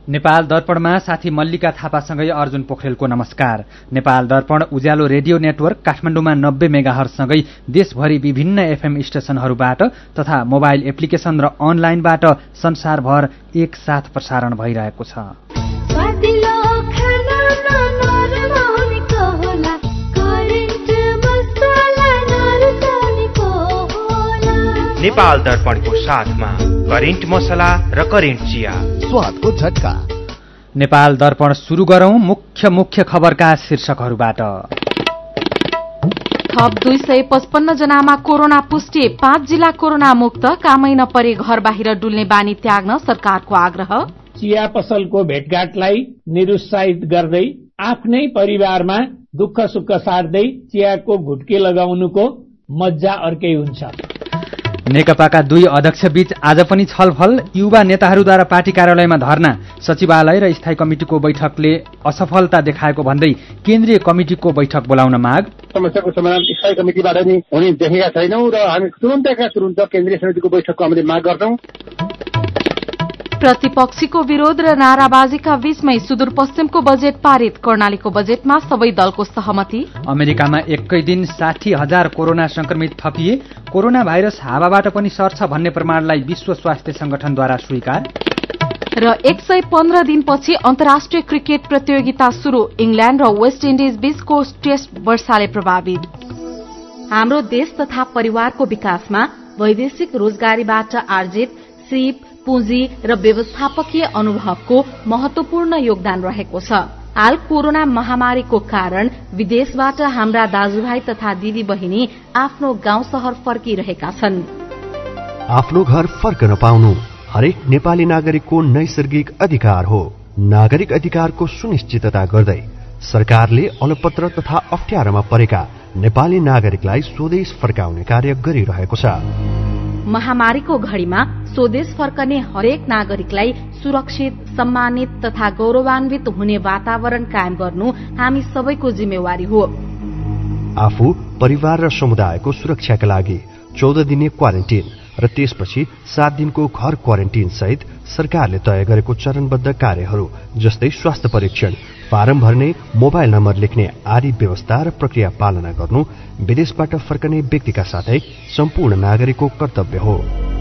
नेपाल दर्पणमा साथी मल्लिका थापासँगै अर्जुन पोखरेलको नमस्कार। नेपाल दर्पण उज्यालो रेडियो नेटवर्क काठमाडौँमा 90 मेगाहर्जसँगै देशभरि विभिन्न एफएम स्टेशनहरूबाट तथा मोबाइल एप्लिकेशन र अनलाइनबाट संसारभर एकसाथ प्रसारण भइरहेको छ। नेपाल दर्पणको साथमा करेन्ट मसला र करेन्ट चिया, स्वादको झट्का। नेपाल दर्पण सुरु गरौं मुख्य खबरका शीर्षकहरूबाट। थप 255 जनामा कोरोना पुष्टि, 5 जिल्ला कोरोना मुक्त, कामै नपरे घर बाहिर डुल्ने बानी त्याग्न सरकारको आग्रह। चिया पसलको भेटघाटलाई निरुत्साहित गर्दै आफ्नै परिवारमा दुःख सुख सार्दै चियाको घुट्की लगाउनुको मज्जा अर्कै हुन्छ। नेकपाका 2 अध्यक्ष बीच आज पनि छलफल, युवा नेताहरूद्वारा पार्टी कार्यालयमा धरना, सचिवालय र स्थायी कमिटिको बैठकले असफलता देखाएको भन्दै केन्द्रीय कमिटिको बैठक बोलाउन माग। समस्याको समाधान स्थायी कमिटिबाट नै हुने देखेका छैनौं र हामी तुरुन्त केन्द्रीय समितिको बैठकको हामीले माग गर्छौं। प्रतिपक्षीको विरोध र नाराबाजीका बीचमै सुदूरपश्चिमको बजेट पारित, कर्णालीको बजेटमा सबै दलको सहमति। अमेरिकामा एकै दिन 60,000 कोरोना संक्रमित थपिए, कोरोना भाइरस हावाबाट पनि सर्छ भन्ने प्रमाणलाई विश्व स्वास्थ्य संगठनद्वारा स्वीकार। र 115 दिनपछि अन्तर्राष्ट्रिय क्रिकेट प्रतियोगिता सुरु, इंग्ल्याण्ड र वेस्ट इन्डिज बीचको टेस्ट वर्षाले प्रभावित। हाम्रो देश तथा परिवारको विकासमा वैदेशिक रोजगारीबाट आर्जित सिप, पुँजी र व्यवस्थापकीय अनुभवको महत्वपूर्ण योगदान रहेको छ। हाल कोरोना महामारीको कारण विदेशबाट हाम्रा दाजुभाइ तथा दिदी बहिनी आफ्नो गाउँ शहर फर्किरहेका छन्। आफ्नो घर फर्कन पाउनु हरेक नेपाली नागरिकको नैसर्गिक अधिकार हो। नागरिक अधिकारको सुनिश्चितता गर्दै सरकारले अलपत्र तथा अप्ठ्यारोमा परेका नेपाली नागरिकलाई स्वदेश फर्काउने कार्य गरिरहेको छ। महामारीको घड़ीमा स्वदेश फर्कने हरेक नागरिकलाई सुरक्षित, सम्मानित तथा गौरवान्वित हुने वातावरण कायम गर्नु हामी सबैको जिम्मेवारी हो। आफू, परिवार र समुदायको सुरक्षाका लागि 14 दिने क्वारेन्टिन र त्यसपछि 7 दिनको घर क्वारेन्टिन सहित सरकारले तय गरेको चरणबद्ध कार्यहरू जस्तै स्वास्थ्य परीक्षण, फारम भर्ने, मोबाइल नम्बर लेख्ने आदि व्यवस्था र प्रक्रिया पालना गर्नु विदेशबाट फर्कने व्यक्तिका साथै सम्पूर्ण नागरिकको कर्तव्य हो।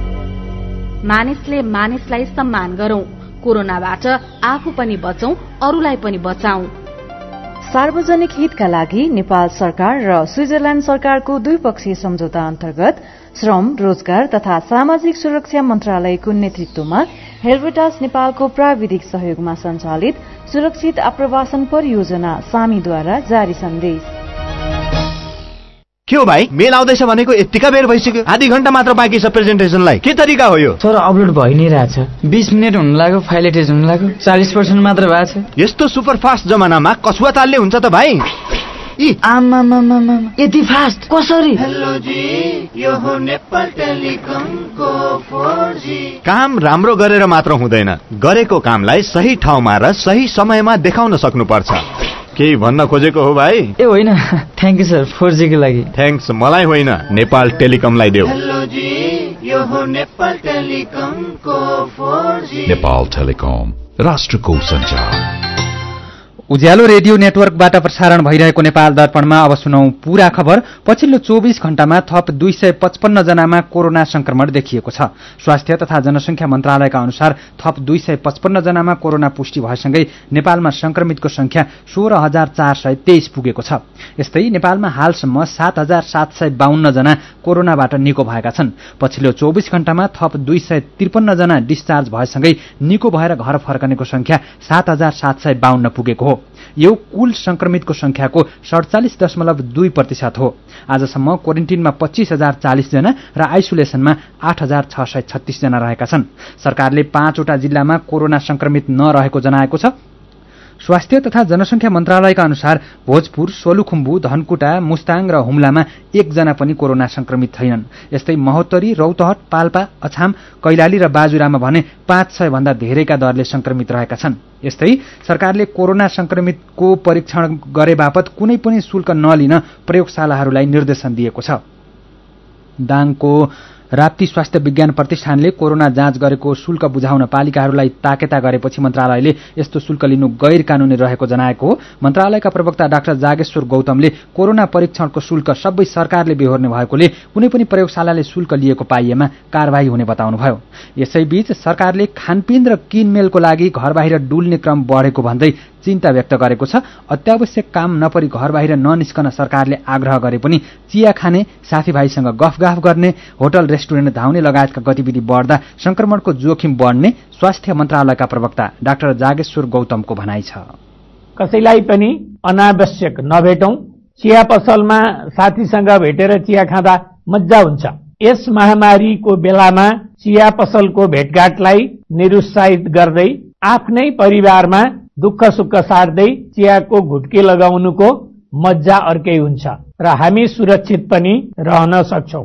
मानिसले मानिसलाई सम्मान गरौं, कोरोनाबाट आफू पनि बचौं, अरूलाई पनि बचाउँ। सार्वजनिक हितका लागि नेपाल सरकार र स्विजरल्याण्ड सरकारको द्विपक्षीय सम्झौता अन्तर्गत श्रम, रोजगार तथा सामाजिक सुरक्षा मन्त्रालयको नेतृत्वमा हेल्वेटास नेपालको प्राविधिक सहयोगमा सञ्चालित सुरक्षित आप्रवासन परियोजना सामीद्वारा जारी सन्देश। के हो भाइ, मेल आउँदैछ भनेको यतिका बेर भइसक्यो, आधी घण्टा मात्र बाँकी छ प्रेजेन्टेसनलाई। के तरिका हो यो? सर, अपलोड भइ नै रहेछ, 20 मिनेट हुन लाग्यो, फाइल एटेच हुन लाग्यो, 40% मात्र भएको छ। यस्तो सुपरफास्ट जमानामा कसुवा तालले हुन्छ त भाइ? आमामामामा, यति फास्ट कसरी? हेलो जी, यो हो नेपाल टेलिकमको 4G। काम राम्रो गरेर मात्र हुँदैन, गरेको कामलाई सही ठाउँमा र सही समयमा देखाउन सक्नुपर्छ। केही भन्न खोजेको हो भाइ? ए होइन, थ्याङ्क यू सर, 4G को लागि। थ्याङ्क्स मलाई होइन, नेपाल टेलिकमलाई देऊ। हेलो जी, यो हो नेपाल टेलिकमको 4G। नेपाल टेलिकम, राष्ट्रको सञ्चार। उज्यालो रेडियो नेटवर्कबाट प्रसारण भइरहेको नेपाल दर्पणमा अब सुनौं पूरा खबर। पछिल्लो 24 घण्टामा थप 255 जनामा कोरोना संक्रमण देखिएको छ। स्वास्थ्य तथा जनसंख्या मन्त्रालयका अनुसार थप 255 जनामा कोरोना पुष्टि भएसँगै नेपालमा संक्रमितको संख्या 16,423 पुगेको छ। यस्तै नेपालमा हालसम्म 7,752 जना कोरोनाबाट निको भएका छन्। पछिल्लो 24 घण्टामा थप 253 जना डिस्चार्ज भएसँगै निको भएर घर फर्कनेको संख्या 7,752 पुगेको हो। यो कुल संक्रमितको संख्याको 47.2% हो। आजसम्म क्वारेन्टिनमा 25,040 जना र आइसोलेसनमा 8,636 जना रहेका छन्। सरकारले 5 वटा जिल्लामा कोरोना संक्रमित नरहेको जनाएको छ। स्वास्थ्य तथा जनसंख्या मन्त्रालयका अनुसार भोजपुर, सोलुखुम्बु, धनकुटा, मुस्ताङ र हुम्लामा 1 जना पनि कोरोना संक्रमित छैनन्। यस्तै महोत्तरी, रौतहट, पाल्पा, अछाम, कैलाली र बाजुरामा भने 500 भन्दा धेरैका दरले संक्रमित रहेका छन्। यस्तै सरकारले कोरोना संक्रमितको परीक्षण गरे बापत कुनै पनि शुल्क नलिन प्रयोगशालाहरूलाई निर्देशन दिएको छ। दाङको राप्ती स्वास्थ्य विज्ञान प्रतिष्ठानले कोरोना जाँच गरेको शुल्क बुझाउन पालिकाहरूलाई ताकेता गरेपछि मन्त्रालयले यस्तो शुल्क लिनु गैर कानूनी रहेको जनाएको हो। मन्त्रालयका प्रवक्ता डाक्टर जागेश्वर गौतमले कोरोना परीक्षणको शुल्क सबै सरकारले बेहोर्ने भएकोले कुनै पनि प्रयोगशालाले शुल्क लिएको पाइएमा कारबाही हुने बताउनुभयो। यसैबीच सरकारले खानपिन र किनमेलको लागि घरबाहिर डुल्ने क्रम बढेको भन्दै चिन्ता व्यक्त गरेको छ। अत्यावश्यक काम नपरी घरबाहिर ननिस्कन सरकारले आग्रह गरे पनि चिया खाने, साथीभाइसँग गफगाफ गर्ने, होटल रेस्टुरेन्ट धाउने लगायतका गतिविधि बढ्दा संक्रमणको जोखिम बढ्ने स्वास्थ्य मन्त्रालयका प्रवक्ता डाक्टर जागेश्वर गौतमको भनाइ छ। कसैलाई पनि अनावश्यक नभेटौं। चिया पसलमा साथीसँग भेटेर चिया खाँदा मज्जा हुन्छ। यस महामारीको बेलामा चिया पसलको भेटघाटलाई निरुत्साहित गर्दै आफ्नै परिवारमा दुःख सुख सार्दै चियाको घुट्की लगाउनुको मज्जा अर्कै हुन्छ र हामी सुरक्षित पनि रहन सक्छौं।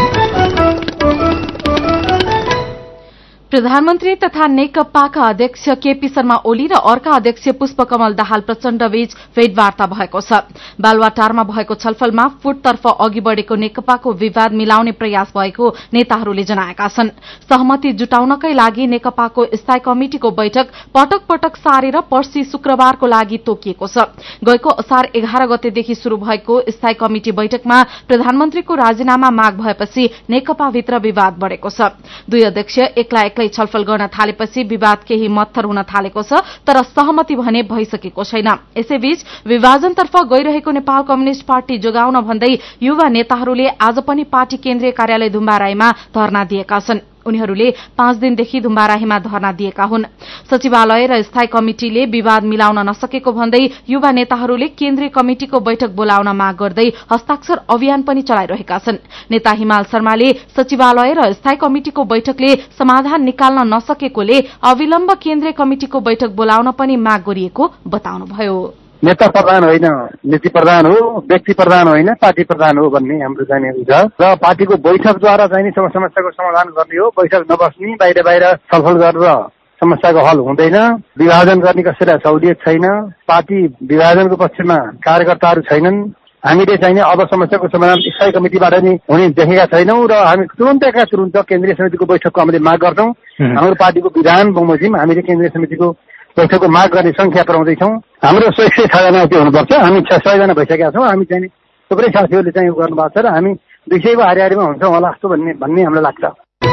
प्रधानमन्त्री तथा नेकपाका अध्यक्ष केपी शर्मा ओली र अर्का अध्यक्ष पुष्पकमल दाहाल प्रचण्ड बीच भेटवार्ता भएको छ। बालुवाटारमा भएको छलफलमा फुटतर्फ अघि बढ़ेको नेकपाको विवाद मिलाउने प्रयास भएको नेताहरूले जनाएका छन्। सहमति जुटाउनकै लागि नेकपाको स्थायी कमिटिको बैठक पटक पटक सारेर पर्सि शुक्रबारको लागि तोकिएको छ। गएको असार 11 गतेदेखि शुरू भएको स्थायी कमिटी बैठकमा प्रधानमन्त्रीको राजीनामा माग भएपछि नेकपाभित्र विवाद बढ़ेको छ। दुई अध्यक्ष एक्लै छलफल गर्न थालेपछि विवाद केही मत्थर हुन थालेको छ, तर सहमति भने भइसकेको छैन। यसैबीच विभाजनतर्फ गइरहेको नेपाल कम्युनिष्ट पार्टी जोगाउन भन्दै युवा नेताहरूले आज पनि पार्टी केन्द्रीय कार्यालय धुम्बाराईमा धरना दिएका छन्। उनीहरूले 5 दिनदेखि धुम्बाराहीमा धरना दिएका हुन्। सचिवालय र स्थायी कमिटिले विवाद मिलाउन नसकेको भन्दै युवा नेताहरूले केन्द्रीय कमिटिको बैठक बोलाउन माग गर्दै हस्ताक्षर अभियान पनि चलाइरहेका छन्। नेता हिमाल शर्माले सचिवालय र स्थायी कमिटिको बैठकले समाधान निकाल्न नसकेकोले अविलम्ब केन्द्रीय कमिटिको बैठक बोलाउन पनि माग गरिएको बताउनुभयो। नेता प्रधान होइन, नीति प्रधान हो, व्यक्ति प्रधान होइन, पार्टी प्रधान हो भन्ने हाम्रो चाहिँ हुन्छ र पार्टीको बैठकद्वारा चाहिँ समस्याको समाधान गर्ने हो। बैठक नबस्ने, बाहिर बाहिर छलफल गरेर समस्याको हल हुँदैन। विभाजन गर्ने कसैलाई सहुलियत छैन। पार्टी विभाजनको पक्षमा कार्यकर्ताहरू छैनन्। हामीले चाहिँ अब समस्याको समाधान स्थायी कमिटिबाट नै हुने देखेका छैनौं र हामी तुरन्त केन्द्रीय समितिको बैठकको हामीले माग गर्छौं। हाम्रो पार्टीको विधान बमोजिम हामीले केन्द्रीय समितिको बैठकको माग गर्ने संख्या पुर्याउँदैछौँ। हाम्रो 106 जना हुनुपर्छ। हामी 600 जना भइसकेका छौँ। हामी चाहिँ थुप्रै साथीहरूले चाहिँ गर्नुभएको छ र हामी 200 को हारिहारीमा हुन्छौँ होला जस्तो भन्ने हामीलाई लाग्छ।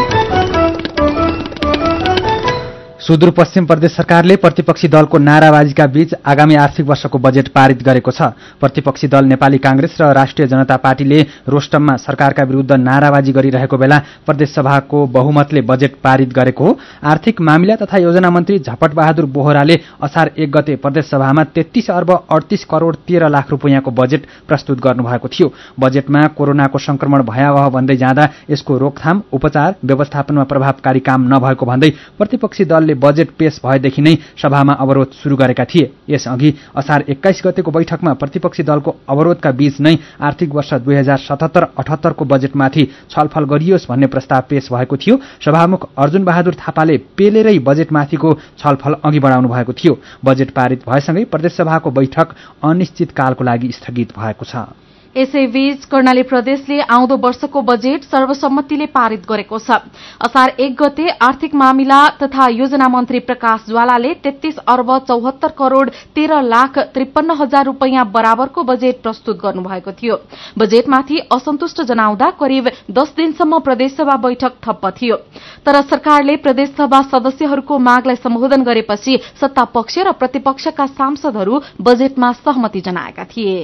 सुदूरपश्चिम प्रदेश सरकारले प्रतिपक्षी दलको नाराबाजीका बीच आगामी आर्थिक वर्षको बजेट पारित गरेको छ। प्रतिपक्षी दल नेपाली कांग्रेस र राष्ट्रिय जनता पार्टीले रोस्टममा सरकारका विरुद्ध नाराबाजी गरिरहेको बेला प्रदेशसभाको बहुमतले बजेट पारित गरेको हो। आर्थिक मामिला तथा योजना मन्त्री झपट बहादुर बोहराले असार 1 गते प्रदेशसभामा 33 अर्ब 38 करोड़ 13 लाख रुपैयाँको बजेट प्रस्तुत गर्नुभएको थियो। बजेटमा कोरोनाको संक्रमण भयावह भन्दै जाँदा यसको रोकथाम, उपचार, व्यवस्थापनमा प्रभावकारी काम नभएको भन्दै प्रतिपक्षी दलले बजेट पेश भएदेखि नै सभामा अवरोध शुरू गरेका थिए। यसअघि असार 21 गतेको बैठकमा प्रतिपक्षी दलको अवरोधका बीच नै आर्थिक वर्ष 2077-78 को बजेटमाथि छलफल गरियोस् भन्ने प्रस्ताव पेश भएको थियो। सभामुख अर्जुन बहादुर थापाले पेलेरै बजेटमाथिको छलफल अघि बढाउनु भएको थियो। बजेट पारित भएसँगै प्रदेशसभाको बैठक अनिश्चितकालको लागि स्थगित भएको छ। यसैबीच कर्णाली प्रदेशले आउँदो वर्षको बजेट सर्वसम्मतिले पारित गरेको छ। असार 1 गते आर्थिक मामिला तथा योजना मन्त्री प्रकाश ज्वालाले 33 अर्ब 74 करोड़ 13 लाख 53 हजार रुपैयाँ बराबरको बजेट प्रस्तुत गर्नुभएको थियो। बजेटमाथि असन्तुष्ट जनाउँदा करिब 10 दिनसम्म प्रदेशसभा बैठक ठप्प थियो। तर सरकारले प्रदेशसभा सदस्यहरूको मागलाई सम्बोधन गरेपछि सत्ता पक्ष र प्रतिपक्षका सांसदहरू बजेटमा सहमति जनाएका थिए।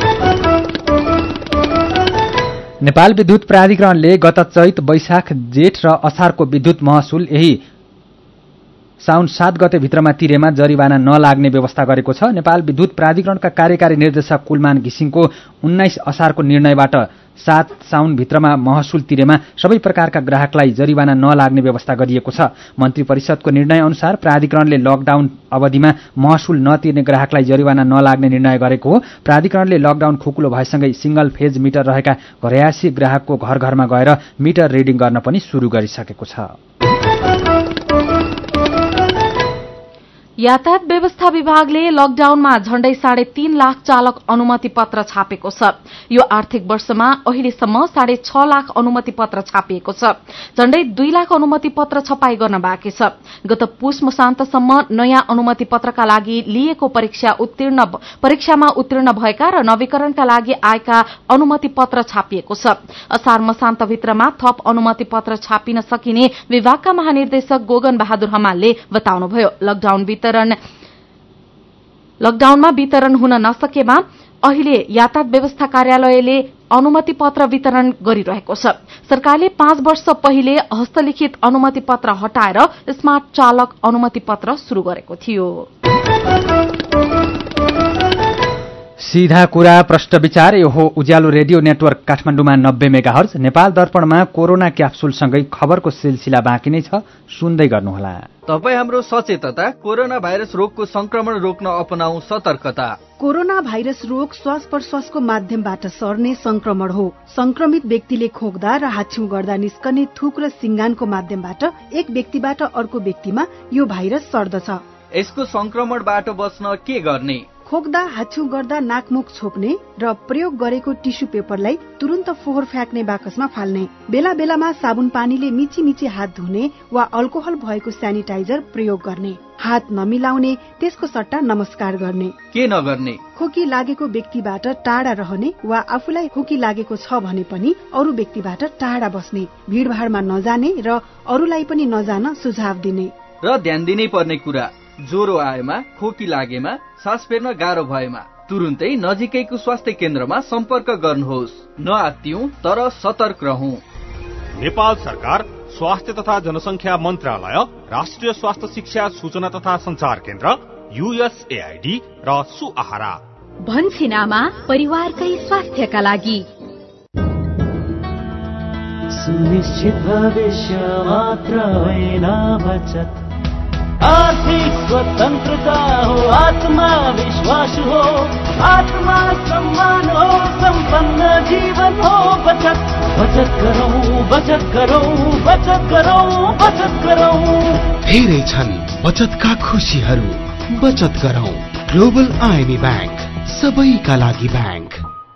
नेपाल विद्युत प्राधिकरणले गत चैत, वैशाख, जेठ र असारको विद्युत महसुल यही साउन 7 गते भित्रमा तिरेमा जरिवाना नलाग्ने व्यवस्था गरेको छ। नेपाल विद्युत प्राधिकरणका कार्यकारी निर्देशक कुलमान घिसिङको 19 असारको निर्णयबाट 7 साउन भित्रमा महसुल तिरेमा सबै प्रकारका ग्राहकलाई जरिवाना नलाग्ने व्यवस्था गरिएको छ। मन्त्री परिषदको निर्णय अनुसार प्राधिकरणले लकडाउन अवधिमा महसुल नतिर्ने ग्राहकलाई जरिवाना नलाग्ने निर्णय गरेको हो। प्राधिकरणले लकडाउन खुकुलो भएसँगै सिंगल फेज मिटर रहेका घरयासी ग्राहकको घर घरमा गएर मिटर रिडिङ गर्न पनि शुरू गरिसकेको छ। यातायात व्यवस्था विभागले लकडाउनमा झण्डै 3.5 लाख चालक अनुमति पत्र छापेको छ। यो आर्थिक वर्षमा अहिलेसम्म 6.5 लाख अनुमति पत्र छापिएको छ। झण्डै 2 लाख अनुमति पत्र छपाई गर्न बाँकी छ। गत पुष मसान्तसम्म नयाँ अनुमति पत्रका लागि लिएको परीक्षामा उत्तीर्ण भएका र नवीकरणका लागि आएका अनुमति पत्र छापिएको छ। असार मसान्तभित्रमा थप अनुमति पत्र छापिन सकिने विभागका महानिर्देशक गोगन बहादुर हमालले बताउनुभयो। लकडाउनमा वितरण हुन नसकेमा अहिले यातायात व्यवस्था कार्यालयले अनुमति पत्र वितरण गरिरहेको छ। सरकारले 5 वर्ष पहिले हस्तलिखित अनुमति पत्र हटाएर स्मार्ट चालक अनुमति पत्र शुरू गरेको थियो। सीधा कुरा प्रश्न विचार यो हो उज्यालो रेडियो नेटवर्क काठमाडौँमा 90 मेगाहर्ज। नेपाल दर्पणमा कोरोना क्याप्सुलसँगै खबरको सिलसिला बाँकी नै छ, सुन्दै गर्नुहोला। तपाईँ हाम्रो सचेतता, कोरोना भाइरस रोगको संक्रमण रोक्न अपनाऊ सतर्कता। कोरोना भाइरस रोग श्वास प्रश्वासको माध्यमबाट सर्ने संक्रमण हो। संक्रमित व्यक्तिले खोक्दा र हाच्छिउँ गर्दा निस्कने थुक र सिङ्गानको माध्यमबाट एक व्यक्तिबाट अर्को व्यक्तिमा यो भाइरस सर्दछ। यसको संक्रमणबाट बच्न के गर्ने? खोक्दा हाच्छिउँ गर्दा नाकमुख छोप्ने र प्रयोग गरेको टिस्यु पेपरलाई तुरन्त फोहोर फ्याँक्ने बाकसमा फाल्ने। बेला बेलामा साबुन पानीले मिची मिची हात धुने वा अल्कोहल भएको सेनिटाइजर प्रयोग गर्ने। हात नमिलाउने, त्यसको सट्टा नमस्कार गर्ने। के नगर्ने? खोकी लागेको व्यक्तिबाट टाढा रहने वा आफूलाई खोकी लागेको छ भने पनि अरू व्यक्तिबाट टाढा बस्ने। भीड़भाड़मा नजाने र अरूलाई पनि नजान सुझाव दिने। र ध्यान दिनै पर्ने कुरा, ज्वरो आएमा, खोकी लागेमा, सास फेर्न गाह्रो भएमा तुरुन्तै नजिकैको स्वास्थ्य केन्द्रमा सम्पर्क गर्नुहोस्। नआत्तियौं तर सतर्क रहौं। नेपाल सरकार, स्वास्थ्य तथा जनसंख्या मन्त्रालय, राष्ट्रिय स्वास्थ्य शिक्षा सूचना तथा संचार केन्द्र, USAID र सुआहारा। भन्सिनामा परिवारकै स्वास्थ्यका लागि सुनिश्चित भविष्य मात्र होइन बचत, आर्थिक स्वतन्त्रता हो, आत्मविश्वास हो, आत्मा सम्मान हो, सम्पन्न जीवन हो। बचत बचत गरौँ, बचत गरौँ, बचत गरौँ, बचत गरौँ। धेरै छन् बचतका खुशीहरू, बचत गरौँ। ग्लोबल IME बैंक, सबैका लागि बैंक।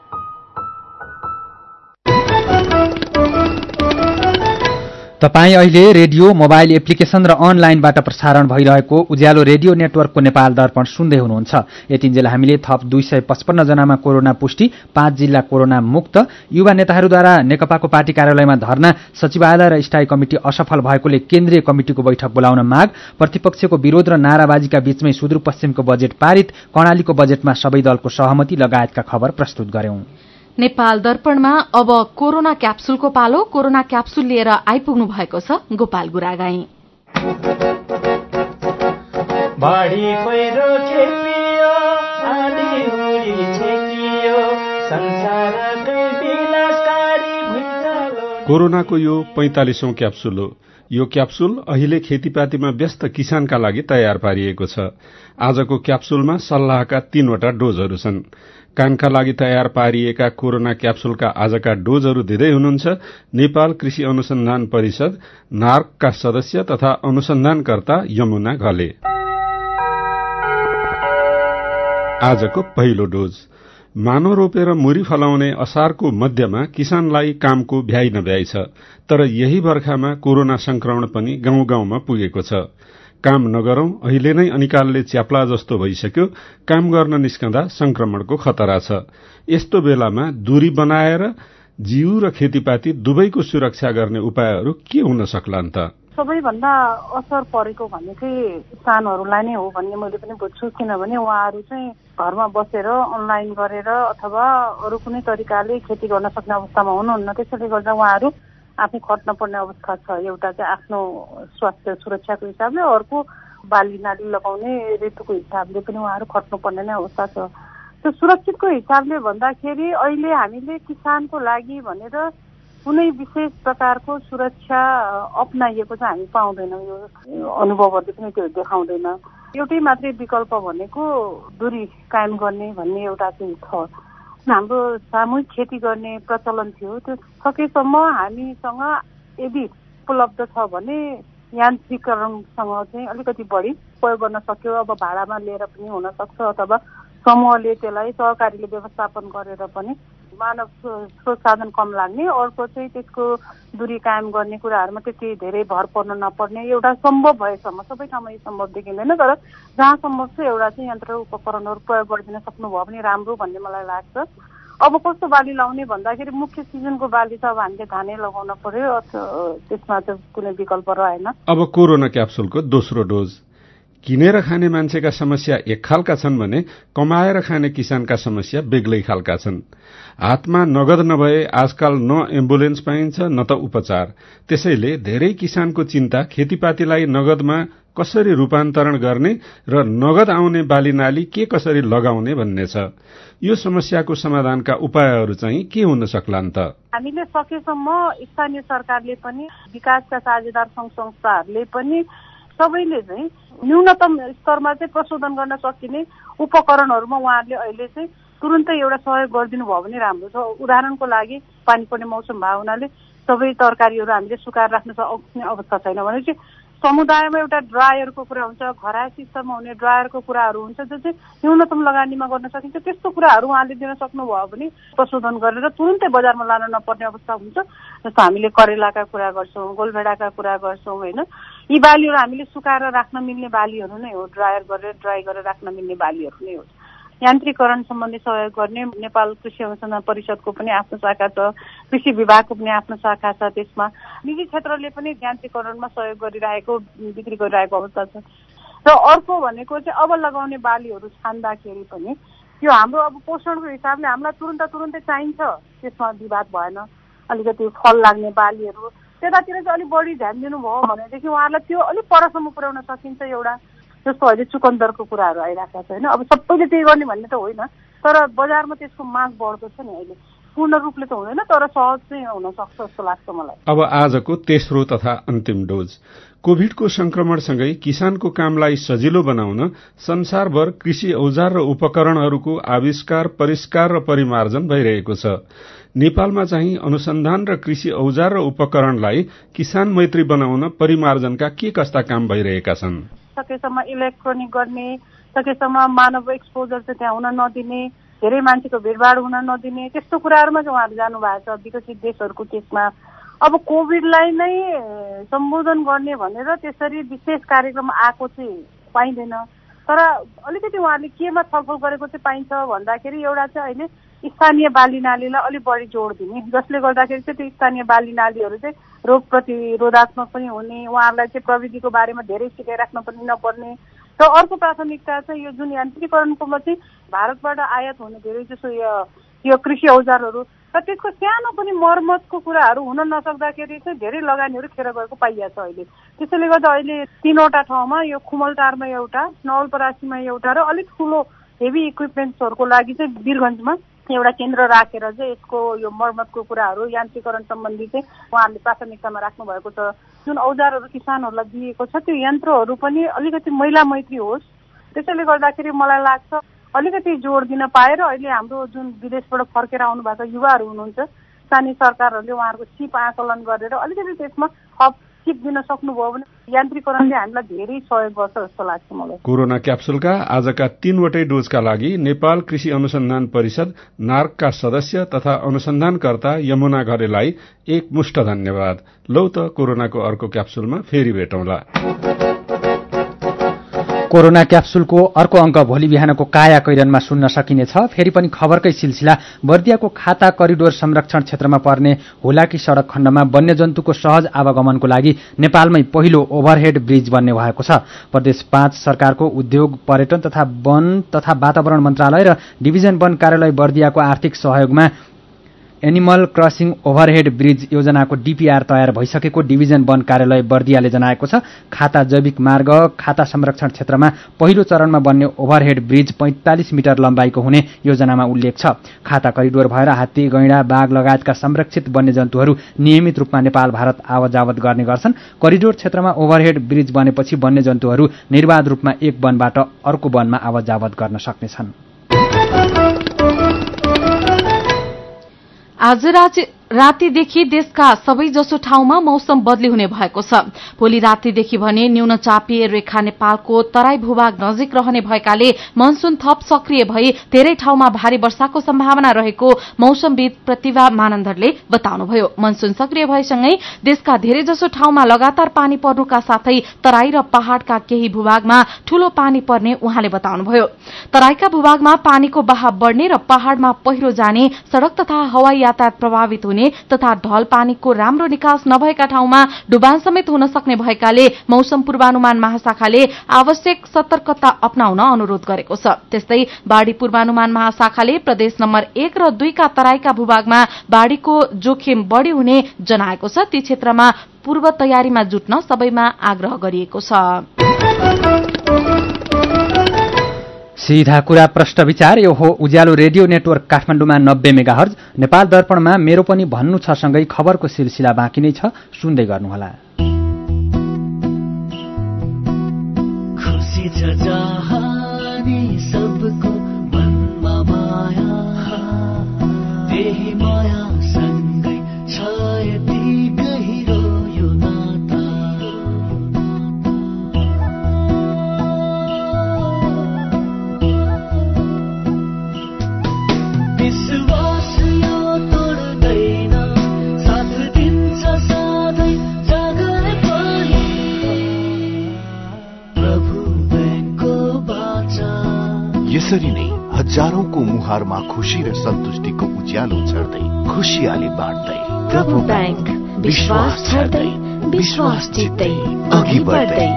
तपाई अहिले रेडियो, मोबाइल एप्लिकेशन र अनलाइनबाट प्रसारण भइरहेको उज्यालो रेडियो नेटवर्कको नेपाल दर्पण सुन्दै हुनुहुन्छ। यतिन्जेल हामीले थप 255 जनामा कोरोना पुष्टि, 5 जिल्ला कोरोना मुक्त, युवा नेताहरूद्वारा नेकपाको पार्टी कार्यालयमा धरना, सचिवालय र स्थायी कमिटी असफल भएकोले केन्द्रीय कमिटिको बैठक बोलाउन माग, प्रतिपक्षको विरोध र नाराबाजीका बीचमै सुदूरपश्चिमको बजेट पारित, कर्णालीको बजेटमा सबै दलको सहमति लगायतका खबर प्रस्तुत गर्यौं। नेपाल दर्पणमा अब कोरोना क्याप्सुलको पालो। कोरोना क्याप्सुल लिएर आइपुग्नु भएको छ गोपाल गुरागाई। बाढी पहिरो खेपियो, आँधी हुरी छेकियो, संसारकै विनाशकारी भुइँचालो। कोरोनाको यो 45औं क्याप्सुल हो। यो क्याप्सुल अहिले खेतीपातीमा व्यस्त किसानका लागि तयार पारिएको छ। आजको क्याप्सुलमा सल्लाहका 3 वटा डोजहरू छन्। कानका लागि तयार पारिएका कोरोना क्याप्सुलका आजका डोजहरू दिँदै हुनुहुन्छ नेपाल कृषि अनुसन्धान परिषद नार्कका सदस्य तथा अनुसन्धानकर्ता यमुना घले। आजको पहिलो डोज। मानव रोपेर मुरी फलाउने असारको मध्यमा किसानलाई कामको भ्याइ नभ्याइ छ, तर यही बर्खामा कोरोना संक्रमण पनि गाउँ गाउँमा पुगेको छ। काम नगरौं, अहिले नै अनिकालले च्याप्ला जस्तो भइसक्यो, काम गर्न निस्कँदा संक्रमणको खतरा छ। यस्तो बेलामा दूरी बनाएर जीव र खेतीपाती दुवैको सुरक्षा गर्ने उपायहरू के हुन सक्लान् त? सबैभन्दा असर परेको भनेकै किसानहरूलाई नै हो भन्ने मैले पनि बुझ्छु। किनभने उहाँहरू चाहिँ घरमा बसेर अनलाइन गरेर अथवा अरू कुनै तरिकाले खेती गर्न सक्ने अवस्थामा हुनुहुन्न। त्यसैले गर्दा उहाँहरू आफै खट्न पर्ने अवस्था छ। एउटा चाहिँ आफ्नो स्वास्थ्य सुरक्षाको हिसाबले, अर्को बाली नाली लगाउने ऋतुको हिसाबले पनि उहाँहरू खट्नु पर्ने नै अवस्था छ। त्यो सुरक्षितको हिसाबले भन्दाखेरि अहिले हामीले किसानको लागि भनेर कुनै विशेष प्रकारको सुरक्षा अपनाइएको चाहिँ हामी पाउँदैनौँ। यो अनुभवहरूले पनि त्यो देखाउँदैन। एउटै मात्रै विकल्प भनेको दूरी कायम गर्ने भन्ने एउटा चाहिँ छ। हाम्रो सामूहिक खेती गर्ने प्रचलन थियो, त्यो सकेसम्म हामीसँग यदि उपलब्ध छ भने यान्त्रिकरणसँग चाहिँ अलिकति बढी प्रयोग गर्न सक्यो। अब भाडामा लिएर पनि हुन सक्छ अथवा समूहले त्यसलाई सहकारीले व्यवस्थापन गरेर पनि मानव स्रोत साधन कम लाग्ने, अर्को चाहिँ त्यसको दूरी कायम गर्ने कुराहरूमा त्यति धेरै भर पर्न नपर्ने, एउटा सम्भव भएसम्म, सबै ठाउँमा यो सम्भव देखिँदैन तर जहाँ सम्भव छ एउटा चाहिँ यन्त्र उपकरणहरू प्रयोग गरिदिन सक्नुभयो भने राम्रो भन्ने मलाई लाग्छ। अब कस्तो बाली लाउने भन्दाखेरि मुख्य सिजनको बाली त अब हामीले धानै लगाउन पर्यो, त्यसमा चाहिँ कुनै विकल्प रहेन। अब कोरोना क्याप्सुलको दोस्रो डोज किनेर खाने मान्छेका समस्या एक खालका छन् भने कमाएर खाने किसानका समस्या बेग्लै खालका छन्। हातमा नगद नभए आजकाल न एम्बुलेन्स पाइन्छ न त उपचार। त्यसैले धेरै किसानको चिन्ता खेतीपातीलाई नगदमा कसरी रूपान्तरण गर्ने र नगद आउने बालीनाली के कसरी लगाउने भन्ने छ। यो समस्याको समाधानका उपायहरू चाहिँ के हुन सक्लान् त? हामीले सकेसम्म स्थानीय सरकारले पनि विकासका साझेदार संघ संस्थाहरूले पनि सबैले चाहिँ न्यूनतम स्तरमा चाहिँ प्रशोधन गर्न सकिने उपकरणहरूमा उहाँहरूले अहिले चाहिँ तुरुन्तै एउटा सहयोग गरिदिनु भयो भने राम्रो छ। उदाहरणको लागि पानी पर्ने मौसम भएको हुनाले सबै तरकारीहरू हामीले सुकाएर राख्न सक्ने अवस्था छैन भनेपछि समुदायमा एउटा ड्रायरको कुरा हुन्छ, घराय सिस्टममा हुने ड्रायरको कुराहरू हुन्छ जो चाहिँ न्यूनतम लगानीमा गर्न सकिन्छ। त्यस्तो कुराहरू उहाँले दिन सक्नुभयो भने प्रशोधन गरेर तुरुन्तै बजारमा लान नपर्ने अवस्था हुन्छ। जस्तो हामीले करेलाका कुरा गर्छौँ, गोलभेडाका कुरा गर्छौँ होइन, यी बालीहरू हामीले सुकाएर राख्न मिल्ने बालीहरू नै हो, ड्रायर गरेर ड्राई गरेर राख्न मिल्ने बालीहरू नै हो। यान्त्रिकरण सम्बन्धी सहयोग गर्ने नेपाल कृषि अनुसन्धान परिषदको पनि आफ्नो शाखा छ, कृषि विभागको पनि आफ्नो शाखा छ। त्यसमा निजी क्षेत्रले पनि यान्त्रिकरणमा सहयोग गरिरहेको, बिक्री गरिरहेको अवस्था छ। र अर्को भनेको चाहिँ अब लगाउने बालीहरू छान्दाखेरि पनि यो हाम्रो अब पोषणको हिसाबले हामीलाई तुरुन्तै चाहिन्छ, त्यसमा विवाद भएन। अलिकति फल लाग्ने बालीहरू त्यतातिर चाहिँ अलिक बढी ध्यान दिनुभयो भनेदेखि उहाँहरूलाई त्यो अलिक परसम्म पुर्याउन सकिन्छ। एउटा जस्तो अहिले चुकन्दरको कुराहरू आइरहेको छ होइन, अब सबैले त्यही गर्ने भन्ने त होइन तर बजारमा त्यसको माग बढ्दो छ नि अहिले, पूर्ण रूपले त हुँदैन तर सहज चाहिँ हुन सक्छ जस्तो लाग्छ मलाई। अब आजको तेस्रो तथा अन्तिम डोज कोभिडको संक्रमणसँगै किसानको कामलाई सजिलो बनाउन संसारभर कृषि औजार र उपकरणहरूको आविष्कार, परिष्कार र परिमार्जन भइरहेको छ। नेपालमा चाहिँ अनुसन्धान र कृषि औजार र उपकरणलाई किसान मैत्री बनाउन परिमार्जनका के कस्ता काम भइरहेका छन्? सकेसम्म इलेक्ट्रोनिक गर्ने, सकेसम्म मानव एक्सपोजर चाहिँ त्यहाँ हुन नदिने, धेरै मान्छेको भिडभाड हुन नदिने, त्यस्तो कुराहरूमा चाहिँ उहाँहरू जानु भएको छ विकसित देशहरूको केसमा। अब कोभिडलाई नै सम्बोधन गर्ने भनेर त्यसरी विशेष कार्यक्रम आएको चाहिँ पाइँदैन। तर अलिकति उहाँहरूले केमा छलफल गरेको चाहिँ पाइन्छ भन्दाखेरि एउटा चाहिँ अहिले स्थानीय बाली नालीलाई अलिक बढी जोड दिने, जसले गर्दाखेरि चाहिँ त्यो स्थानीय बाली नालीहरू चाहिँ रोग प्रतिरोधात्मक पनि हुने, उहाँहरूलाई चाहिँ प्रविधिको बारेमा धेरै सिकाइराख्न पनि नपर्ने। र अर्को प्राथमिकता चाहिँ यो जुन यान्त्रिकरणकोमा चाहिँ भारतबाट आयात हुने धेरै जसो यो कृषि औजारहरू र त्यसको सानो पनि मर्मतको कुराहरू हुन नसक्दाखेरि चाहिँ धेरै लगानीहरू खेर गएको पाइएको छ अहिले। त्यसैले गर्दा अहिले 3वटा ठाउँमा यो खुमलटारमा एउटा, नवलपरासीमा एउटा र अलिक ठुलो हेभी इक्विपमेन्ट्सहरूको लागि चाहिँ वीरगञ्जमा एउटा केन्द्र राखेर चाहिँ यसको यो मर्मतको कुराहरू यान्त्रिकरण सम्बन्धी चाहिँ उहाँहरूले प्राथमिकतामा राख्नु भएको छ। जुन औजारहरू किसानहरूलाई दिएको छ त्यो यन्त्रहरू पनि अलिकति महिला मैत्री होस्, त्यसैले गर्दाखेरि मलाई लाग्छ अलिकति जोड दिन पाएर अहिले हाम्रो जुन विदेशबाट फर्केर आउनु भएको युवाहरू हुनुहुन्छ, स्थानीय सरकारहरूले उहाँहरूको सिप आकलन गरेर अलिकति त्यसमा थप सिप दिन सक्नुभयो भने यान्त्रिकरणले हामीलाई धेरै सहयोग गर्छ जस्तो लाग्छ मलाई। कोरोना क्याप्सुलका आजका 3वटै डोजका लागि नेपाल कृषि अनुसन्धान परिषद नार्कका सदस्य तथा अनुसन्धानकर्ता यमुना घरेलाई एकमुष्ट धन्यवाद। लौ त कोरोनाको अर्को क्याप्सुलमा फेरि भेटौँला। कोरोना क्याप्सुलको अर्को अंक भोलि बिहानको काया कैरनमा सुन्न सकिनेछ। फेरि पनि खबरकै सिलसिला। बर्दियाको खाता करिडोर संरक्षण क्षेत्रमा पर्ने हुलाकी सड़क खण्डमा वन्यजन्तुको सहज आवागमनको लागि नेपालमै पहिलो ओभरहेड ब्रिज बन्ने भएको छ। प्रदेश 5 सरकारको उद्योग, पर्यटन तथा वन तथा वातावरण मन्त्रालय र डिभिजन वन कार्यालय बर्दियाको आर्थिक सहयोगमा एनिमल क्रसिङ ओभरहेड ब्रिज योजनाको डीपीआर तयार भइसकेको डिभिजन वन कार्यालय बर्दियाले जनाएको छ। खाता जैविक मार्ग खाता संरक्षण क्षेत्रमा पहिलो चरणमा बन्ने ओभरहेड ब्रिज 45 मिटर लम्बाइको हुने योजनामा उल्लेख छ। खाता करिडोर भएर हात्ती, गैंडा, बाघ लगायतका संरक्षित वन्यजन्तुहरू नियमित रूपमा नेपाल भारत आवत-जावत गर्ने गर्छन्। करिडोर क्षेत्रमा ओभरहेड ब्रिज बनेपछि वन्यजन्तुहरू निर्बाध रूपमा एक वनबाट अर्को वनमा आवत-जावत गर्न सक्नेछन्। रातिदेखि देशका सबैजसो ठाउँमा मौसम बदली हुने भएको छ। भोलि रातिदेखि भने न्यून चापीय रेखा नेपालको तराई भूभाग नजिक रहने भएकाले मनसून थप सक्रिय भई धेरै ठाउँमा भारी वर्षाको सम्भावना रहेको मौसमविद प्रतिभा मानन्दरले बताउनुभयो। मनसून सक्रिय भएसँगै देशका धेरैजसो ठाउँमा लगातार पानी पर्नुका साथै तराई र पहाड़का केही भूभागमा ठूलो पानी पर्ने उहाँले बताउनुभयो। तराईका भूभागमा पानीको बहाव बढ़ने र पहाड़मा पहिरो जाने, सड़क तथा हवाई यातायात प्रभावित हुने तथा ढल पानीको राम्रो निकास नभएका ठाउँमा डुबान समेत हुन सक्ने भएकाले मौसम पूर्वानुमान महाशाखाले आवश्यक सतर्कता अपनाउन अनुरोध गरेको छ। त्यस्तै बाढ़ी पूर्वानुमान महाशाखाले प्रदेश नम्बर 1 र 2 का तराईका भूभागमा बाढ़ीको जोखिम बढ़ी हुने जनाएको छ। ती क्षेत्रमा पूर्व तयारीमा जुट्न सबैमा आग्रह गरिएको छ। सीधा कुरा प्रश्न विचार यो हो उज्यालो रेडियो नेटवर्क काठमाडौँमा 90 मेगाहर्ज, नेपाल दर्पणमा मेरो पनि भन्नु छ सँगै खबरको सिलसिला बाँकी नै छ, सुन्दै गर्नुहोला। खुशी छ जहानी सबको मनमा माया, त्यही माया सँगै छ यति गहिरो यो नाता। विश्वास यो तोड्दैन, साथ दिन्छ सधैँ जागर पनि प्रभु बैंकको बाचा। यसरी नै हजारौंको मुहारमा खुशी र सन्तुष्टिको उज्यालो छर्दै खुशियाली बाँड्दै प्रभु बैंक, विश्वास छर्दै विश्वास जित्दै अघि बढ्दै।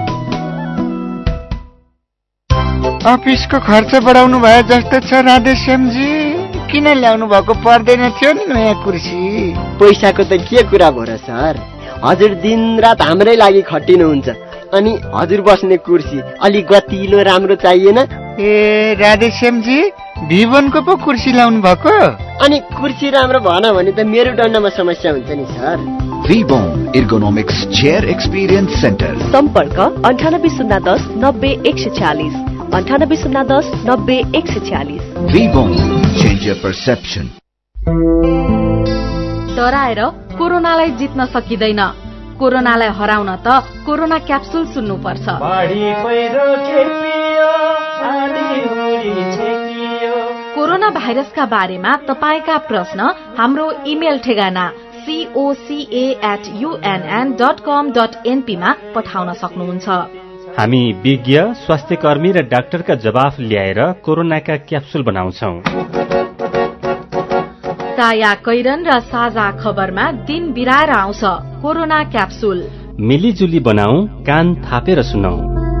अफिसको खर्च बढाउनु भयो जस्तो छ राधेश्यामजी, किन ल्याउनु भएको पर्दैन थियो नि नयाँ कुर्सी? पैसाको त के कुरा भयो र सर, हजुर दिन रात हाम्रै लागि खटिनुहुन्छ, अनि हजुर बस्ने कुर्सी अलि गतिलो राम्रो चाहिएन? ए राधेश्यामजी, भिवनको पो कुर्सी ल्याउनु भएको? अनि कुर्सी राम्रो भएन भने त मेरो डन्डमा समस्या हुन्छ नि sir. Vibon ergonomics chair experience centre, सम्पर्क 9810 90 140, 9810 90 140। Vibon, change your perception. डराएर कोरोनालाई जित्न सकिँदैन, कोरोनालाई हराउन त कोरोना क्याप्सुल सुन्नुपर्छ। कोरोना भाइरसका बारेमा तपाईका प्रश्न हाम्रो इमेल ठेगाना coca@unn.com.np मा पठाउन सक्नुहुन्छ। हामी विज्ञ, स्वास्थ्यकर्मी र डाक्टरका जवाफ ल्याएर कोरोनाका क्याप्सुल बनाउँछौं। साया कैरन र साझा खबरमा दिन बिराएर आउँछ कोरोना क्याप्सुल। मिलिजुली बनाऊ, कान थापेर सुनौ।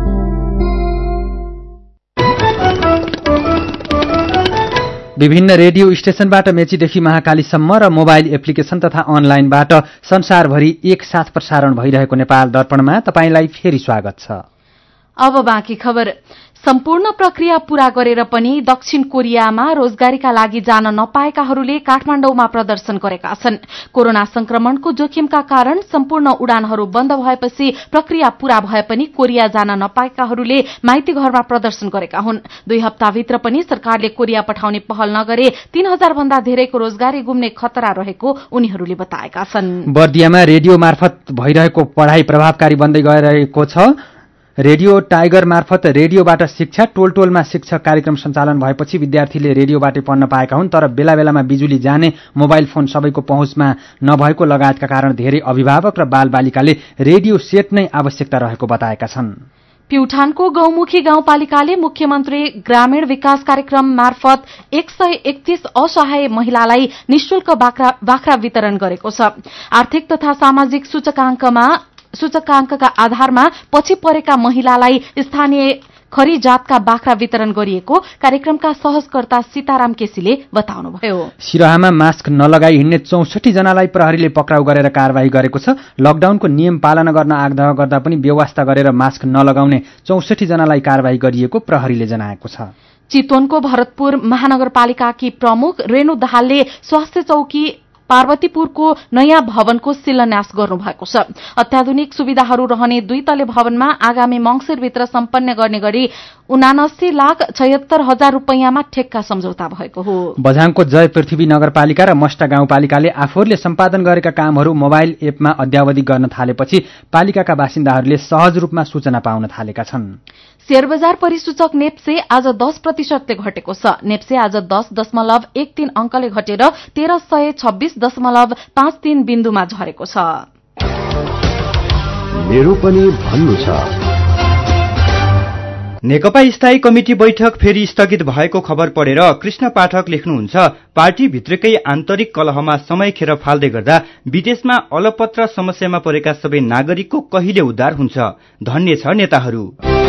विभिन्न रेडियो स्टेशनबाट मेचीदेखि महाकालीसम्म र मोबाइल एप्लिकेशन तथा अनलाइनबाट संसारभरि एकसाथ प्रसारण भइरहेको नेपाल दर्पणमा तपाईंलाई फेरि स्वागत छ। अब बाँकी खबर। सम्पूर्ण प्रक्रिया पूरा गरेर पनि दक्षिण कोरियामा रोजगारीका लागि जान नपाएकाहरूले काठमाडौँमा प्रदर्शन गरेका छन्। कोरोना संक्रमणको जोखिमका कारण सम्पूर्ण उडानहरू बन्द भएपछि प्रक्रिया पूरा भए पनि कोरिया जान नपाएकाहरूले माइती घरमा प्रदर्शन गरेका हुन्। 2 हप्ताभित्र पनि सरकारले कोरिया पठाउने पहल नगरे 3000 भन्दा धेरैको रोजगारी गुम्ने खतरा रहेको उनीहरूले बताएका छन्। बर्दियामा रेडियो मार्फत भइरहेको पढ़ाई प्रभावकारी बन्दै गइरहेको छ। रेडियो टाइगर मार्फत रेडियोबाट शिक्षा, टोल टोलमा शिक्षक कार्यक्रम सञ्चालन भएपछि विद्यार्थीले रेडियोबाटै पढ्न पाएका हुन्। तर बेला बेलामा बिजुली जाने, मोबाइल फोन सबैको पहुँचमा नभएको लगायतका कारण धेरै अभिभावक र बालबालिकाले रेडियो सेट नै आवश्यकता रहेको बताएका छन्। प्युठानको गौमुखी गाउँपालिकाले मुख्यमन्त्री ग्रामीण विकास कार्यक्रम मार्फत 131 असहाय महिलालाई निशुल्क बाख्रा वितरण गरेको छ। आर्थिक तथा सामाजिक सूचकांकका आधारमा पछि परेका महिलालाई स्थानीय खरी जातका बाख्रा वितरण गरिएको कार्यक्रमका सहजकर्ता सीताराम केसीले बताउनुभयो। सिराहामा मास्क नलगाई हिँड्ने 64 जनालाई प्रहरीले पक्राउ गरेर कारवाही गरेको छ। लकडाउनको नियम पालना गर्न आग्रह गर्दा पनि व्यवस्था गरेर मास्क नलगाउने 64 जनालाई कारवाही गरिएको प्रहरीले जनाएको छ। चितवनको भरतपुर महानगरपालिकाकी प्रमुख रेणु दाहालले स्वास्थ्य चौकी पार्वतीपुरको नयाँ भवनको शिलान्यास गर्नुभएको छ। अत्याधुनिक सुविधाहरू रहने 2 तले भवनमा आगामी मंसिरभित्र सम्पन्न गर्ने गरी 79,76,000 रूपैयाँमा ठेक्का सम्झौता भएको हो। बझाङको जय पृथ्वी नगरपालिका र मष्टा गाउँपालिकाले आफूहरूले सम्पादन गरेका कामहरू मोबाइल एपमा अद्यावधि गर्न थालेपछि पालिकाका बासिन्दाहरूले सहज रूपमा सूचना पाउन थालेका छन्। शेयर बजार परिसूचक नेप्से आज 10% घटेको छ। नेप्से आज 10.13 अंकले घटेर 1326.53 बिन्दुमा झरेको छ। मेरो पनि भन्नु छ। नेकपा स्थायी कमिटी बैठक फेरि स्थगित भएको खबर पढेर कृष्ण पाठक लेख्नुहुन्छ, पार्टी भित्रकै आन्तरिक कलहमा समय खेर फाल्दै गर्दा विदेशमा अलपत्र समस्यामा परेका सबै नागरिकको कहिले उद्धार हुन्छ? धन्य छ नेताहरू।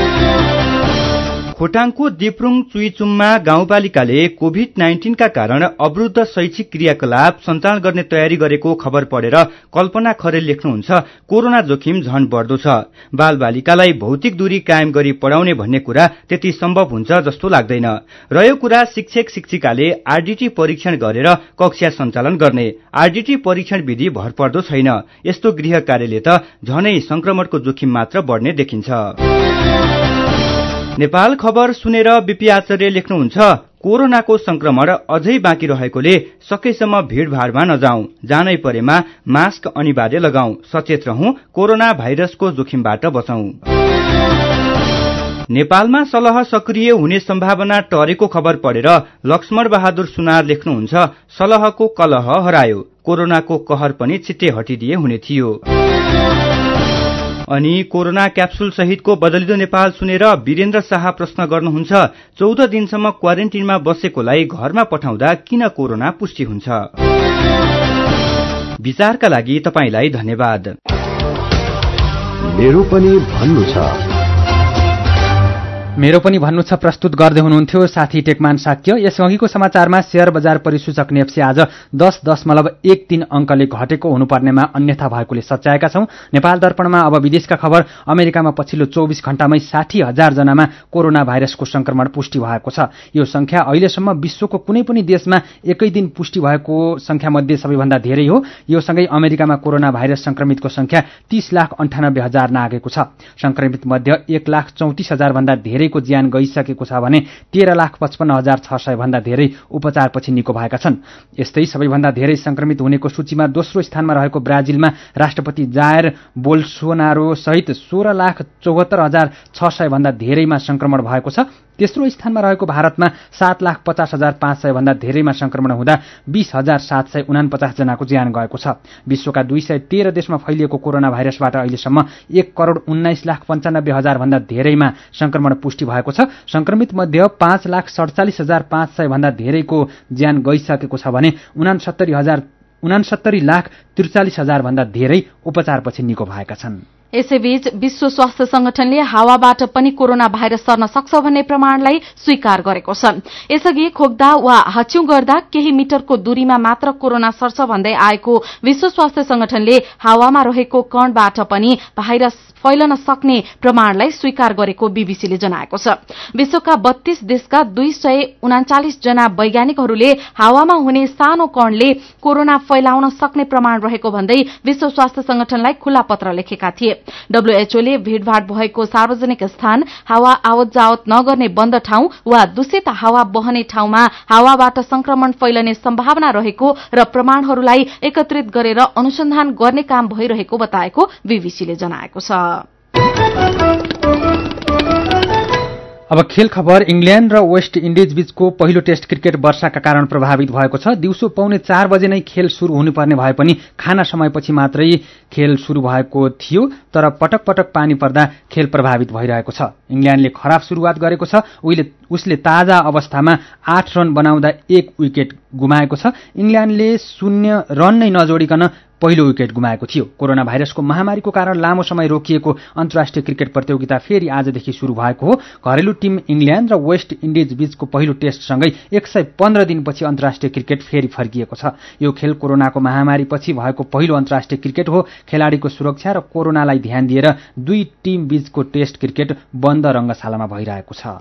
खोटाङको दिप्रुङ चुइचुममा गाउँपालिकाले कोभिड-19 का कारण अवरुद्ध शैक्षिक क्रियाकलाप सञ्चालन गर्ने तयारी गरेको खबर पढेर कल्पना खरेल लेख्नुहुन्छ, कोरोना जोखिम झन बढ्दो छ। बालबालिकालाई भौतिक दूरी कायम गरी पढाउने भन्ने कुरा त्यति सम्भव हुन्छ जस्तो लाग्दैन। रह्यो कुरा शिक्षक शिक्षिकाले आरडीटी परीक्षण गरेर कक्षा सञ्चालन गर्ने। आरडीटी परीक्षण विधि भरपर्दो छैन। यस्तो गृह कार्यले त झनै संक्रमणको जोखिम मात्र बढ्ने देखिन्छ। नेपाल खबर सुनेर बीपी आचार्य लेख्नुहुन्छ, कोरोनाको संक्रमण अझै बाँकी रहेकोले सकेसम्म भीड़भाड़मा नजाउँ, जानै परेमा मास्क अनिवार्य लगाऊ, सचेत रहौं, कोरोना भाइरसको जोखिमबाट बचौं। नेपालमा सलह सक्रिय हुने सम्भावना टरेको खबर पढेर लक्ष्मण बहादुर सुनार लेख्नुहुन्छ, सलहको कलह हरायो, कोरोनाको कहर पनि छिट्टै हटिदिए हुने थियो। अनि कोरोना क्याप्सुल सहितको बदलिदो नेपाल सुनेर वीरेन्द्र शाह प्रश्न गर्नुहुन्छ, 14 दिनसम्म क्वारेन्टिनमा बसेकोलाई घरमा पठाउँदा किन कोरोना पुष्टि हुन्छ? विचारका लागि तपाईलाई धन्यवाद। मेरो पनि भन्नु छ। मेरो पनि भन्नु छ प्रस्तुत गर्दै हुनुहुन्थ्यो साथी टेकमान साक्य। यसअघिको समाचारमा शेयर बजार परिसूचक नेप्से आज 10.13 अंकले घटेको हुनुपर्नेमा अन्यथा भएकोले सच्याएका छौं। नेपाल दर्पणमा अब विदेशका खबर। अमेरिकामा पछिल्लो 24 घण्टामै 60,000 जनामा कोरोना भाइरसको संक्रमण पुष्टि भएको छ। यो संख्या अहिलेसम्म विश्वको कुनै पनि देशमा एकै दिन पुष्टि भएको संख्या मध्ये सबैभन्दा धेरै हो। यो सँगै अमेरिकामा कोरोना भाइरस संक्रमितको संख्या 30,98,000 नागेको छ। संक्रमित मध्ये 1,34,000 भन्दा धेरै को ज्यान गइसकेको छ भने 13,55,600 भन्दा धेरै उपचारपछि निको भएका छन्। यस्तै सबैभन्दा धेरै संक्रमित हुनेको सूचीमा दोस्रो स्थानमा रहेको ब्राजिलमा राष्ट्रपति जायर बोल्सोनारो सहित 16,74,600 भन्दा धेरैमा संक्रमण भएको छ। तेस्रो स्थानमा रहेको भारतमा 7,50,500 भन्दा धेरैमा संक्रमण हुँदा 20,749 जनाको ज्यान गएको छ। विश्वका 213 देशमा फैलिएको कोरोना भाइरसबाट अहिलेसम्म 1,19,95,000 भन्दा धेरैमा संक्रमण पुष्टि भएको छ। संक्रमित मध्ये 5,47,500 भन्दा धेरैको ज्यान गइसकेको छ भने 69,43,000 भन्दा धेरै उपचारपछि निको भएका छन्। यसैबीच विश्व स्वास्थ्य संगठनले हावाबाट पनि कोरोना भाइरस सर्न सक्छ भन्ने प्रमाणलाई स्वीकार गरेको छ। यसअघि खोक्दा वा हाच्यौं गर्दा केही मिटरको दूरीमा मात्र कोरोना सर्छ भन्दै आएको विश्व स्वास्थ्य संगठनले हावामा रहेको कणबाट पनि भाइरस फैलन सक्ने प्रमाणलाई स्वीकार गरेको बीबीसीले जनाएको छ। विश्वका 32 देशका 239 जना वैज्ञानिकहरूले हावामा हुने सानो कणले कोरोना फैलाउन सक्ने प्रमाण रहेको भन्दै विश्व स्वास्थ्य संगठनलाई खुला पत्र लेखेका थिए। डब्ल्यूएचओले भीड़भाड़ भएको सार्वजनिक स्थान, हावा आवत जावत नगर्ने बन्द ठाउँ वा दूषित हावा बहने ठाउँमा हावाबाट संक्रमण फैलने सम्भावना रहेको र प्रमाणहरूलाई एकत्रित गरेर अनुसन्धान गर्ने काम भइरहेको बताएको बीबीसीले जनाएको छ। अब खेल खबर। इंग्ल्याण्ड र वेस्ट इन्डिज बीचको पहिलो टेस्ट क्रिकेट वर्षाका कारण प्रभावित भएको छ। दिउँसो 3:45 बजे नै खेल शुरू हुनुपर्ने भए पनि खाना समयपछि मात्रै खेल शुरू भएको थियो, तर पटक पटक पानी पर्दा खेल प्रभावित भइरहेको छ। इंग्ल्याण्डले खराब शुरूआत गरेको छ। उसले ताजा अवस्थामा 8 रन बनाउँदा 1 विकेट गुमाएको छ। इंग्ल्याण्डले 0 रन नै नजोडिकन पहिलो विकेट गुमाएको थियो। कोरोना भाइरसको महामारीको कारण लामो समय रोकिएको अन्तर्राष्ट्रिय क्रिकेट प्रतियोगिता फेरि आजदेखि शुरू भएको हो। घरेलु टिम इंग्ल्याण्ड र वेस्ट इन्डिज बीचको पहिलो टेस्टसँगै 115 दिनपछि अन्तर्राष्ट्रिय क्रिकेट फेरि फर्किएको छ। यो खेल कोरोनाको महामारीपछि भएको पहिलो अन्तर्राष्ट्रिय क्रिकेट हो। खेलाडीको सुरक्षा र कोरोनालाई ध्यान दिएर दुई टिम बीचको टेस्ट क्रिकेट बन्द रंगशालामा भइरहेको छ।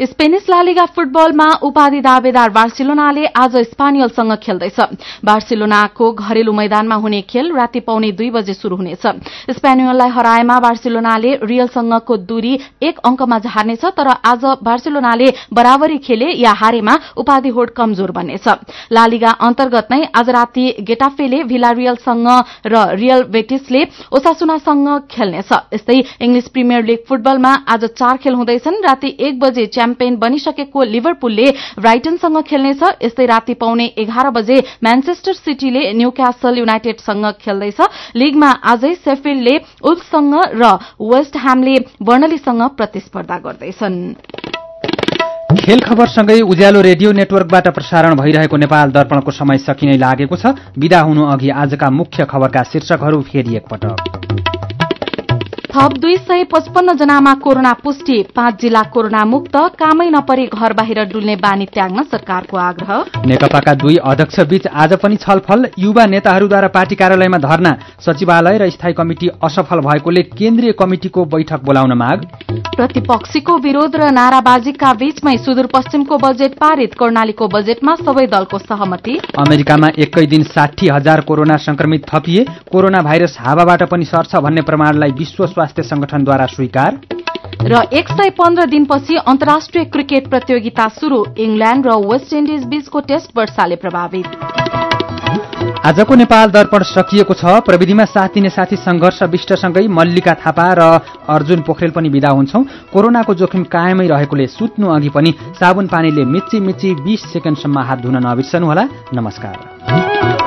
स्पेनिश ला लिगा फुटबलमा उपाधि दावेदार बार्सिलोनाले आज स्पानियलसँग खेल्दैछ। बार्सिलोनाको घरेलु मैदानमा हुने खेल राति 2:15 बजे शुरू हुनेछ। स्पेनियललाई हराएमा बार्सिलोनाले रियलसँगको दूरी 1 अंकमा झार्नेछ, तर आज बार्सिलोनाले बराबरी खेले या हारेमा उपाधि होड कमजोर बन्नेछ। ला लिगा अन्तर्गत नै आज राति गेटाफेले भिलारियलसँग र रियल बेटिसले ओसासुनासँग खेल्नेछ। यस्तै इंग्लिश प्रिमियर लीग फुटबलमा आज 4 खेल हुँदैछन्। राति 1 बजे च्याम्पियन बनिसकेको लिभरपुलले ब्राइटनसँग खेल्नेछ। यस्तै राति 11:15 बजे म्यानचेस्टर सिटीले न्यूक्यासल युनाइटेडसँग खेल्दैछ। लीगमा आजै शेफिल्डले उल्फसँग र वेस्ट ह्यामले बर्नलीसँग प्रतिस्पर्धा गर्दैछन्। खेल खबरसँगै उज्यालो रेडियो नेटवर्कबाट प्रसारण भइरहेको नेपाल दर्पणको समय सकिनै लागेको छ। विदा हुनु अघि आजका मुख्य खबरका शीर्षकहरू फेरि एकपटक। थप 255 जनामा कोरोना पुष्टि, 5 जिल्ला कोरोना मुक्त, कामै नपरी घर बाहिर डुल्ने बानी त्याग्न सरकारको आग्रह। नेकपाका 2 अध्यक्ष बीच आज पनि छलफल, युवा नेताहरूद्वारा पार्टी कार्यालयमा धरना, सचिवालय र स्थायी कमिटी असफल भएकोले केन्द्रीय कमिटिको बैठक बोलाउन माग। प्रतिपक्षीको विरोध र नाराबाजीका बीचमै सुदूरपश्चिमको बजेट पारित, कर्णालीको बजेटमा सबै दलको सहमति। अमेरिकामा एकै दिन 60,000 कोरोना संक्रमित थपिए, कोरोना भाइरस हावाबाट पनि सर्छ भन्ने प्रमाणलाई विश्व स्वास्थ्य संगठनद्वारा स्वीकार। र 115 दिनपछि अन्तर्राष्ट्रिय क्रिकेट प्रतियोगिता शुरू, इंग्ल्याण्ड र वेस्ट इन्डिज बीचको टेस्ट वर्षाले प्रभावित। आजको नेपाल दर्पण सकिएको छ। प्रविधिमा साथ दिने साथी संघर्ष विष्टसँगै मल्लिका थापा र अर्जुन पोखरेल पनि विदा हुन्छौं। कोरोनाको जोखिम कायमै रहेकोले सुत्नु अघि पनि साबुन पानीले मिच्ची 20 सेकेन्डसम्म हात धुन नबिर्सनुहोला। नमस्कार।